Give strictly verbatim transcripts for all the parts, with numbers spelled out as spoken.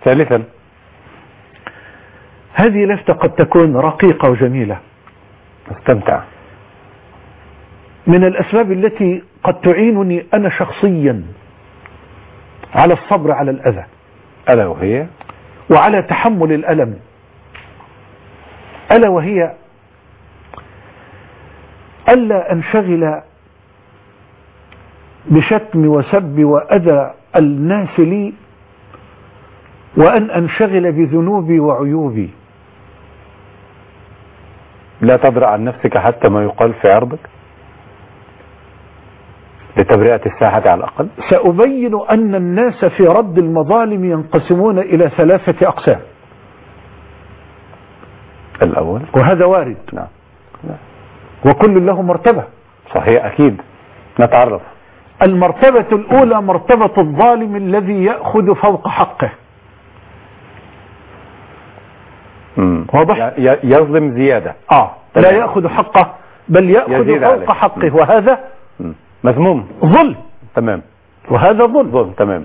ثالثا، هذه لفتة قد تكون رقيقة وجميلة، استمتع. من الأسباب التي قد تعينني أنا شخصيا على الصبر على الأذى، ألا وهي وعلى تحمل الألم، ألا وهي ألا أنشغل بشتم وسب وأذى الناس لي، وأن أنشغل بذنوبي وعيوبي. لا تدرأ عن نفسك حتى ما يقال في عرضك لتبرئة الساحة على الأقل. سأبين أن الناس في رد المظالم ينقسمون إلى ثلاثة أقسام. الأول، وهذا وارد، نعم، وكل له مرتبة. صحيح، أكيد نتعرف. المرتبة الأولى مرتبة الظالم الذي يأخذ فوق حقه. مم. واضح؟ يظلم زيادة. آه لا يأخذ حقه بل يأخذ فوق عليه. حقه. مم. وهذا مم. مذموم، ظلم. تمام. وهذا ظلم. ظلم، تمام.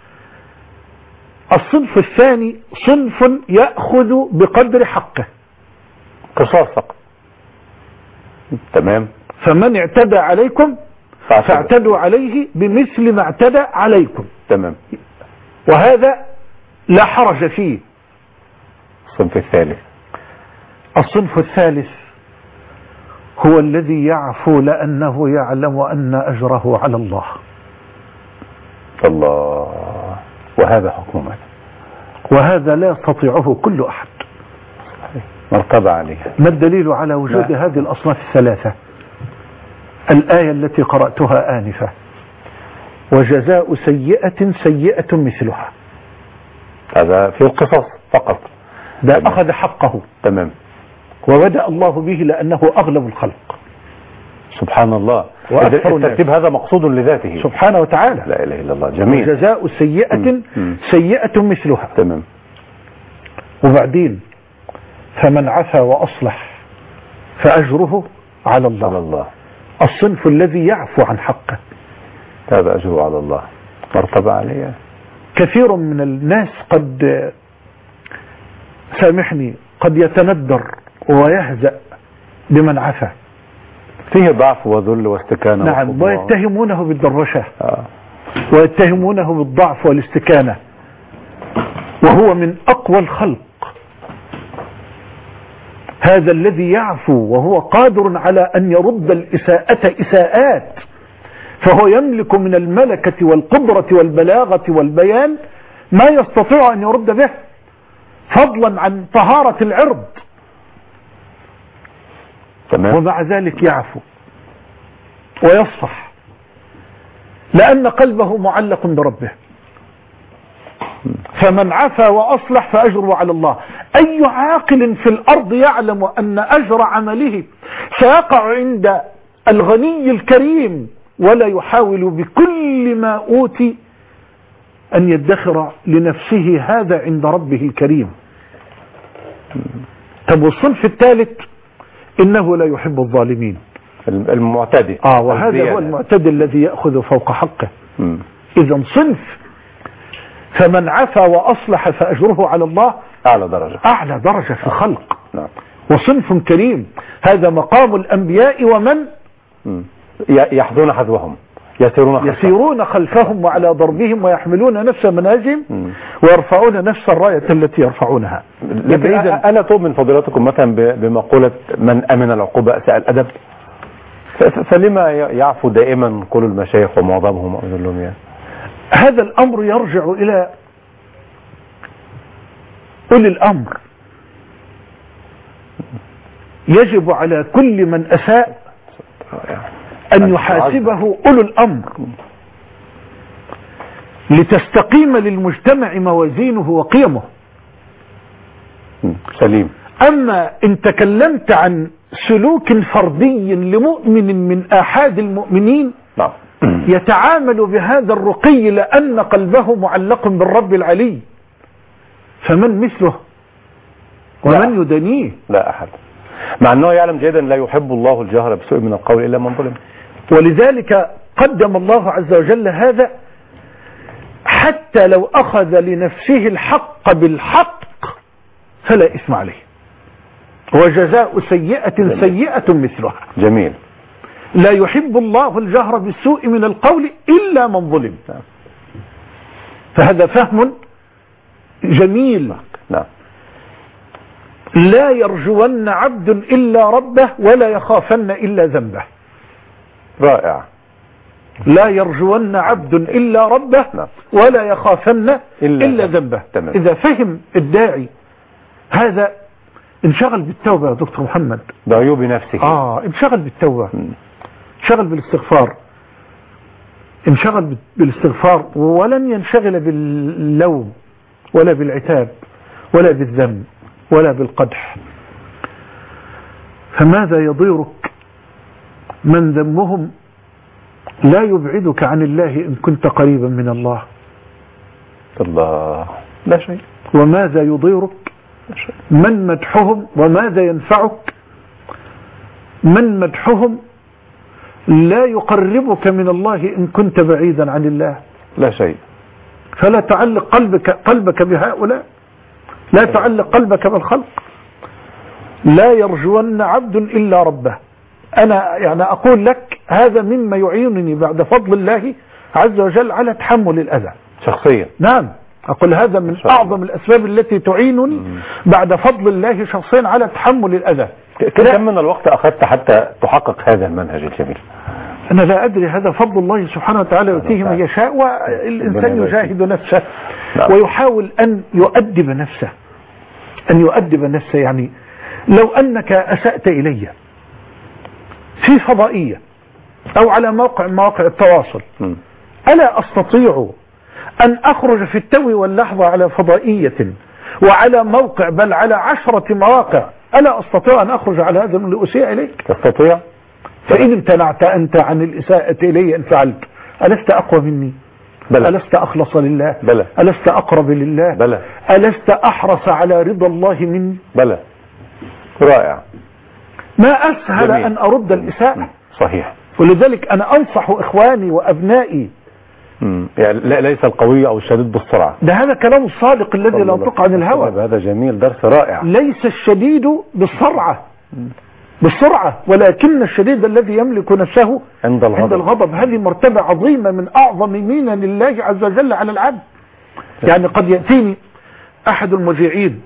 الصنف الثاني صنف يأخذ بقدر حقه، قصاص فقط، تمام. فمن اعتدى عليكم فاعتدوا عليه بمثل ما اعتدى عليكم، تمام. وهذا لا حرج فيه. الصنف الثالث، الصنف الثالث هو الذي يعفو لأنه يعلم أن أجره على الله. الله. وهذا حكم ماذا؟ وهذا لا يستطيعه كل أحد. مرتبة عليها. ما الدليل على وجود لا. هذه الأصناف الثلاثة؟ الآية التي قرأتها آنفة: وجزاء سيئة سيئة مثلها. هذا في القصص فقط، ده أخذ حقه، تمام. وبدأ الله به لأنه أغلب الخلق، سبحان الله. الترتيب هذا مقصود لذاته سبحانه وتعالى. لا إله إلا الله. جميل. وجزاء سيئة م. م. سيئة مثلها، تمام. وبعدين فمن عفا وأصلح فأجره على الله. على الله. الصنف الذي يعفو عن حقه هذا أجره على الله، مرتبة عليه. كثير من الناس قد، سامحني، قد يتندر ويهزأ بمن عفا، فيه ضعف وذل واستكانة. نعم، ويتهمونه بالدروشة. آه. ويتهمونه بالضعف والاستكانة، وهو من أقوى الخلق. هذا الذي يعفو وهو قادر على أن يرد الإساءة إساءات، فهو يملك من الملكة والقدرة والبلاغة والبيان ما يستطيع أن يرد به، فضلا عن طهارة العرض. تمام. ومع ذلك يعفو ويصفح لأن قلبه معلق بربه. فمن عفا وأصلح فأجره على الله. أي عاقل في الأرض يعلم أن أجر عمله سيقع عند الغني الكريم، ولا يحاول بكل ما أوتي أن يدخر لنفسه هذا عند ربه الكريم. طب والصنف الثالث إنه لا يحب الظالمين، المعتدي. آه وهذا هو المعتدي الذي يأخذ فوق حقه. إذا صنف فمن عفا وأصلح فأجره على الله أعلى درجة، أعلى درجة في الخلق. نعم. وصنف كريم، هذا مقام الأنبياء ومن يحذون حذوهم، يسيرون خلفهم. يسيرون خلفهم وعلى ضربهم ويحملون نفس منازم ويرفعون نفس الراية التي يرفعونها. لكن ألا تؤمن فضيلتكم مثلا بمقولة من أمن العقوبة أساء الأدب؟ فلما يعفو دائما كل المشايخ ومعظمهم أذلهم يعني؟ هذا الأمر يرجع إلى أولي الأمر. يجب على كل من أساء أن يحاسبه أولو الأمر لتستقيم للمجتمع موازينه وقيمه. سليم. أما إن تكلمت عن سلوك فردي لمؤمن من آحاد المؤمنين نعم. يتعامل بهذا الرقي لأن قلبه معلق بالرب العلي، فمن مثله ومن لا. يدنيه؟ لا أحد، مع أنه يعلم جيدا لا يحب الله الجهر بسوء من القول إلا من ظلم. ولذلك قدم الله عز وجل هذا حتى لو أخذ لنفسه الحق بالحق فلا إثم عليه، وجزاء سيئة جميل. سيئة مثلها. جميل. لا يحب الله الجهر بالسوء من القول إلا من ظلم. فهذا فهم جميل. نعم. لا يرجون عبد إلا ربه ولا يخافن إلا ذنبه. رائع. لا يرجون عبد إلا ربه نعم. ولا يخافن إلا, إلا ذنبه. تمام. إذا فهم الداعي هذا انشغل بالتوبة يا دكتور محمد، بعيوب نفسه. آه انشغل بالتوبة، م. انشغل بالاستغفار، انشغل بالاستغفار ولن ينشغل باللوم ولا بالعتاب ولا بالذنب ولا بالقدح. فماذا يضيرك من ذمهم لا يبعدك عن الله إن كنت قريبا من الله؟ الله. لا شيء. وماذا يضيرك من مدحهم وماذا ينفعك من مدحهم لا يقربك من الله إن كنت بعيدا عن الله؟ لا شيء. فلا تعلق قلبك قلبك بهؤلاء، لا تعلق قلبك بالخلق. لا يرجون عبد إلا ربه. أنا يعني أقول لك هذا مما يعينني بعد فضل الله عز وجل على تحمل الأذى شخصيا. نعم، أقول هذا من أعظم الأسباب التي تعينني مم. بعد فضل الله شخصيا على تحمل الأذى. كم من الوقت أخذت حتى تحقق هذا المنهج الجميل؟ أنا لا أدري، هذا فضل الله سبحانه وتعالى يؤتيه من يشاء، والإنسان يجاهد نفسه نعم. ويحاول أن يؤدب نفسه، أن يؤدب نفسه. يعني لو أنك أسأت إلي في فضائية أو على موقع مواقع التواصل م. ألا أستطيع أن أخرج في التو واللحظة على فضائية وعلى موقع بل على عشرة مواقع، ألا أستطيع أن أخرج على هذا من الأساءة إليك؟ تستطيع. فإن امتنعت أنت عن الإساءة إلي إن فعلت ألست أقوى مني؟ بلى. ألست أخلص لله؟ بلى. ألست أقرب لله؟ بلى. ألست أحرص على رضا الله مني؟ بلى. رائع. ما أسهل جميل. أن أرد الإساءة. صحيح. ولذلك أنا أنصح إخواني وأبنائي، يعني ليس القوي أو الشديد بالسرعة، ده هذا كلام الصادق الذي لا ينطق عن الهوى. هذا جميل، درس رائع. ليس الشديد بالسرعة بالسرعة ولكن الشديد الذي يملك نفسه عند الغضب. عند الغضب. هذه مرتبة عظيمة من أعظم منن لله عز وجل على العبد. يعني قد يأتيني أحد المذيعين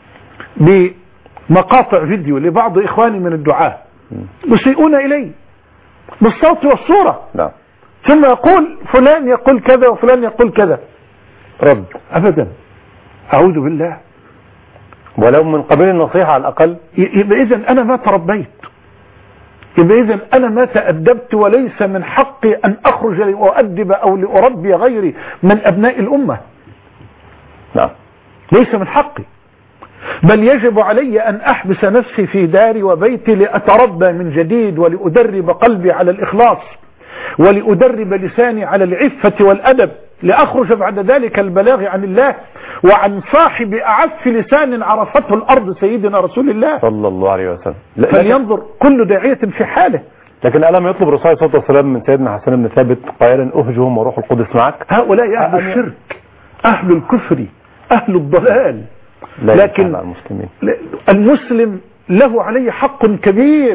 بمقاطع فيديو لبعض إخواني من الدعاة يسيئون إلي بالصوت والصورة، نعم. ثم يقول فلان يقول كذا وفلان يقول كذا، رد أبدا، أعوذ بالله. ولو من قبيل النصيحة على الأقل. يبقى إذن أنا ما تربيت، يبقى إذن أنا ما تأدبت، وليس من حقي أن أخرج لأؤدب أو لأربي غيري من أبناء الأمة. نعم. ليس من حقي، بل يجب علي أن أحبس نفسي في داري وبيتي لأتربى من جديد، ولأدرب قلبي على الإخلاص، ولأدرب لساني على العفة والأدب، لأخرج بعد ذلك البلاغ عن الله وعن صاحب أعف لسان عرفته الأرض سيدنا رسول الله صلى الله عليه وسلم. فلينظر كل داعية في حاله. لكن ألم يطلب الرسول صلى الله عليه وسلم من سيدنا حسن بن ثابت قائلا أهجهم وروح القدس معك؟ هؤلاء أهل الشرك، أهل الكفر، أهل الضلال. لكن المسلمين. المسلم له عليه حق كبير،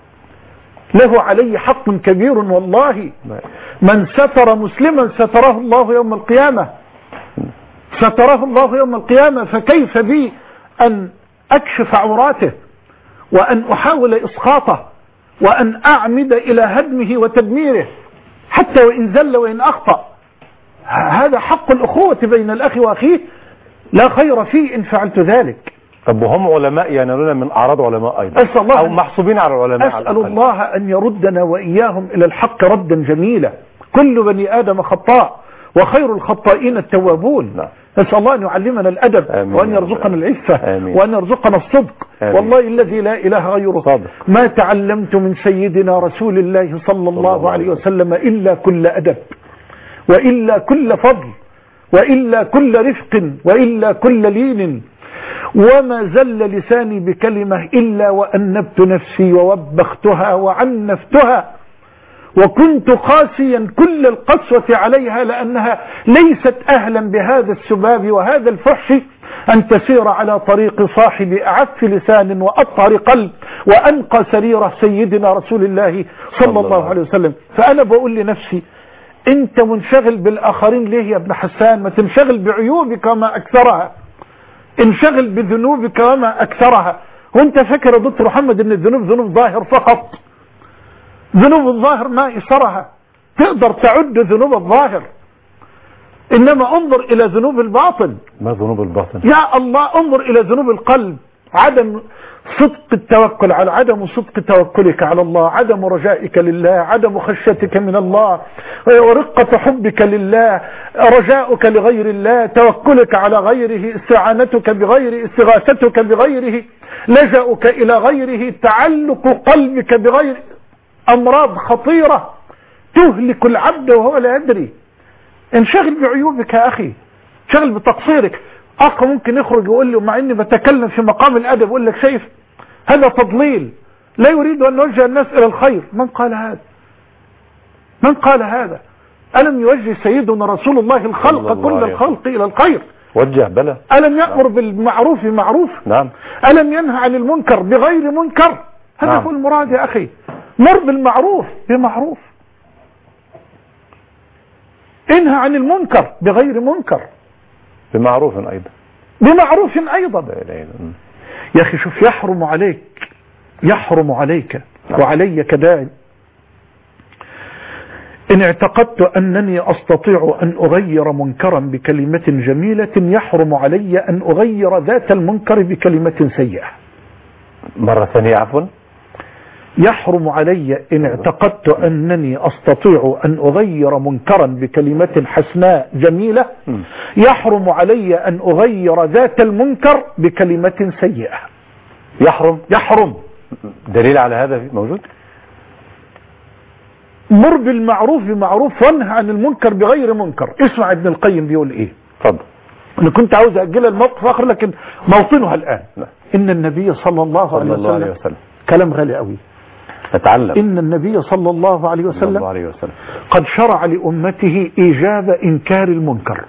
له عليه حق كبير والله. من ستر مسلما ستره الله يوم القيامة، ستره الله يوم القيامة. فكيف بي أن أكشف عوراته وأن أحاول إسقاطه وأن أعمد إلى هدمه وتدميره حتى وإن زل وإن أخطأ؟ هذا حق الأخوة بين الأخ وأخيه، لا خير فيه إن فعلت ذلك. طب وهم علماء ينالون من أعراض علماء أيضا، أسأل الله أو محسوبين على العلماء. أسأل على الله أن يردنا وإياهم إلى الحق ردا جميلا. كل بني آدم خطاء وخير الخطائين التوابون. نعم. نسأل الله أن يعلمنا الأدب، آمين، وأن يرزقنا العفة، آمين، وأن يرزقنا الصدق. آمين. والله الذي لا إله غيره صادق. ما تعلمت من سيدنا رسول الله صلى الله عليه وسلم إلا كل أدب، وإلا كل فضل، وإلا كل رفق، وإلا كل لين. وما زل لساني بكلمة إلا وأنبت نفسي ووبختها وعنفتها وكنت قاسيا كل القسوة عليها لأنها ليست أهلا بهذا السباب وهذا الفحش أن تسير على طريق صاحب أعف لسان وأطهر قلب وأنقى سريرة سيدنا رسول الله صلى الله عليه وسلم. فأنا بقول لنفسي أنت منشغل بالآخرين ليه يا ابن حسان؟ ما تنشغل بعيوبك وما أكثرها، انشغل بذنوبك وما أكثرها. وانت فاكر يا دكتور محمد ان الذنوب ذنوب ظاهر فقط؟ ذنوب الظاهر ما إثرها، تقدر تعد ذنوب الظاهر، إنما انظر إلى ذنوب الباطن. ما ذنوب الباطن؟ يا الله انظر إلى ذنوب القلب، عدم صدق التوكل على عدم صدق توكلك على الله، عدم رجائك لله، عدم خشيتك من الله، ورقة حبك لله، رجاؤك لغير الله، توكلك على غيره، استعانتك بغيره، استغاثتك بغيره، لجأك إلى غيره، تعلق قلبك بغيره. أمراض خطيرة تهلك العبد وهو لا يدري. انشغل بعيوبك يا أخي، انشغل بتقصيرك. أخ ممكن يخرج يقول لي مع إني بتكلم في مقام الأدب، يقول لك شايف هذا تضليل، لا يريد أن يوجه الناس إلى الخير. من قال هذا؟ من قال هذا؟ ألم يوجه سيدنا رسول الله الخلق كل الخلق إلى الخير؟ وجه بلى. ألم يأمر بالمعروف معروف؟ نعم. ألم ينهى عن المنكر بغير منكر؟ هذا نعم. هو المراد يا أخي. مر بالمعروف بمعروف، انهى عن المنكر بغير منكر، بمعروف أيضا بمعروف أيضا. لا لا لا. يا أخي شوف، يحرم عليك يحرم عليك وعلي كذلك إن اعتقدت أنني أستطيع أن أغير منكرا بكلمة جميلة، يحرم علي أن أغير ذات المنكر بكلمة سيئة. مرة ثانية عفوا. يحرم علي إن اعتقدت أنني أستطيع أن أغير منكرا بكلمة حسناء جميلة، يحرم علي أن أغير ذات المنكر بكلمة سيئة. يحرم يحرم. دليل على هذا موجود؟ مر بالمعروف بمعروف وانهى عن المنكر بغير منكر. اسمع ابن القيم بيقول ايه. اتفضل. انا كنت عاوز اجل الموقف اخر لكن موطنها الان. لا. ان النبي صلى الله, صلى عليه, الله وسلم عليه وسلم كلام غالي قوي، نتعلم. ان النبي صلى الله عليه وسلم, الله عليه وسلم قد شرع لامته ايجاب انكار المنكر.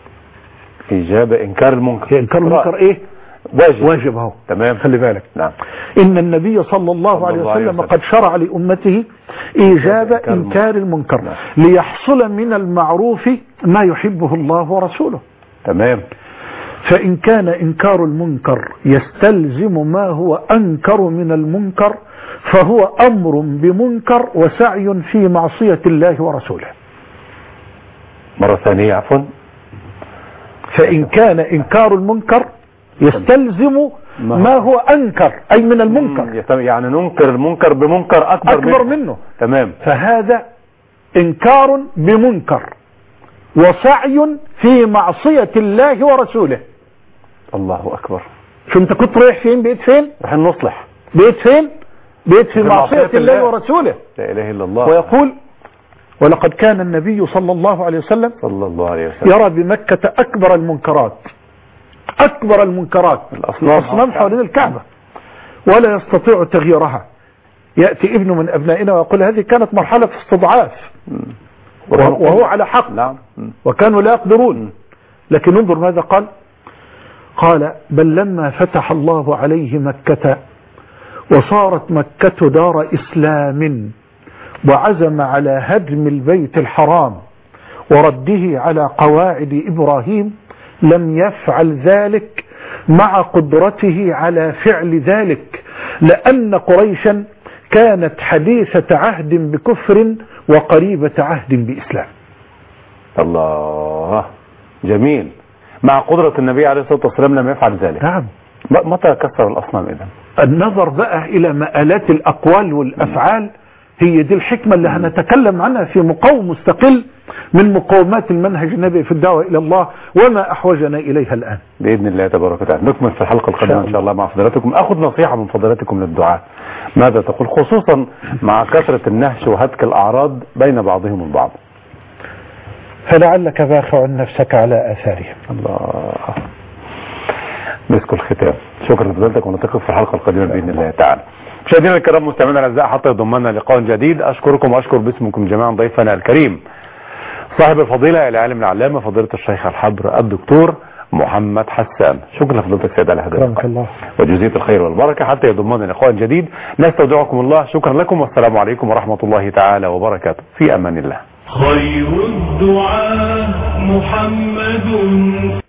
ايجاب انكار المنكر. انكار المنكر ايه؟ واجب. واجب اهو. تمام. خلي بالك. نعم. ان النبي صلى الله صلى عليه وسلم, عليه وسلم قد شرع لامته ايجاب انكار, إنكار المنكر. نعم. ليحصل من المعروف ما يحبه الله ورسوله. تمام. فان كان انكار المنكر يستلزم ما هو انكر من المنكر فهو امر بمنكر وسعي في معصية الله ورسوله. مرة ثانية عفوا. فان كان انكار المنكر يستلزم ما هو أنكر أي من المنكر، يعني ننكر المنكر بمنكر أكبر, أكبر منه. منه تمام. فهذا إنكار بمنكر وسعي في معصية الله ورسوله. الله أكبر. شو أنت كنت رايح فين؟ بقيت فين؟ راح نصلح. بقيت فين؟ بقيت في, في معصية الله, الله ورسوله. لا إله إلا الله. ويقول ولقد كان النبي صلى الله عليه وسلم صلى الله عليه وسلم يرى بمكة أكبر المنكرات أكبر المنكرات الأصنام حوالين الكعبة ولا يستطيع تغييرها. يأتي ابن من أبنائنا ويقول هذه كانت مرحلة استضعاف وهو على حق. نعم. وكانوا لا يقدرون. لكن انظر ماذا قال. قال بل لما فتح الله عليه مكة وصارت مكة دار إسلام وعزم على هدم البيت الحرام ورده على قواعد إبراهيم لم يفعل ذلك مع قدرته على فعل ذلك، لأن قريشا كانت حديثة عهد بكفر وقريبة عهد بإسلام. الله جميل. مع قدرة النبي عليه الصلاة والسلام لم يفعل ذلك. نعم. متى كسر الأصنام إذن؟ النظر بقى إلى مآلات الأقوال والأفعال هي دي الحكمة اللي هنتكلم عنها في مقوم مستقل من مقومات المنهج النبوي في الدعوة إلى الله وما أحوجنا إليها الآن بإذن الله تبارك وتعالى. نكمل في الحلقة القادمة إن شاء الله مع فضلاتكم. أخذ نصيحة من فضلاتكم للدعاء، ماذا تقول خصوصا مع كثرة النهش وهتك الأعراض بين بعضهم البعض؟ فلعلك باخع نفسك على آثارهم. الله. مسك الختام. شكرا لفضلتك ونلتقي في الحلقة القادمة بإذن الله تعالى. مشاهدينا الكرام مستمعينا الاعزاء حتى يضمنا لقاء جديد، اشكركم واشكر باسمكم جميعا ضيفنا الكريم صاحب الفضيله العالم العلامه فضيله الشيخ الحبر الدكتور محمد حسان. شكرا لفضيلتك سيد على هذا اللقاء وجزية الخير والبركه حتى يضمنا لقاء جديد. نستودعكم الله، شكرا لكم والسلام عليكم ورحمه الله تعالى وبركاته، في امان الله. خير الدعاء محمد